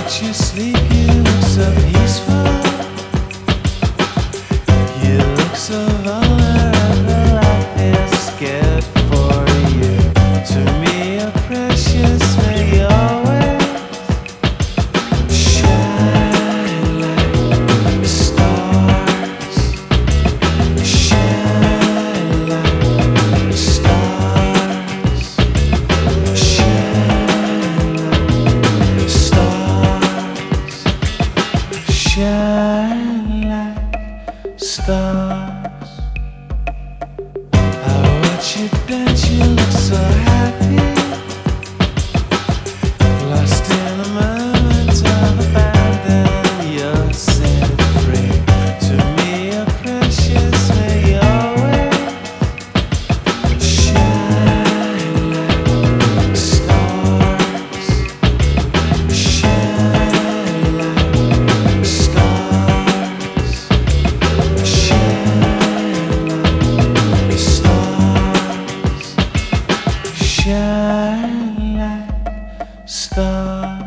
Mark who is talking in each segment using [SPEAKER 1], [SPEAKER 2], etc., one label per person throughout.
[SPEAKER 1] watch you sleep, you look so peaceful. You look so vulnerable, I feel scared for you. To me, you're precious, may you always shine like stars. Shine like stars. Shine like stars. Shine like stars. I watch you dance, you look so happy. Lost in a moment of abandon, you're set free. To me, you're precious, may you always shine like stars. Shine like stars. Shine like stars. Shine like stars.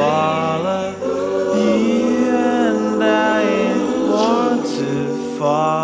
[SPEAKER 1] Follow you, and I want to follow.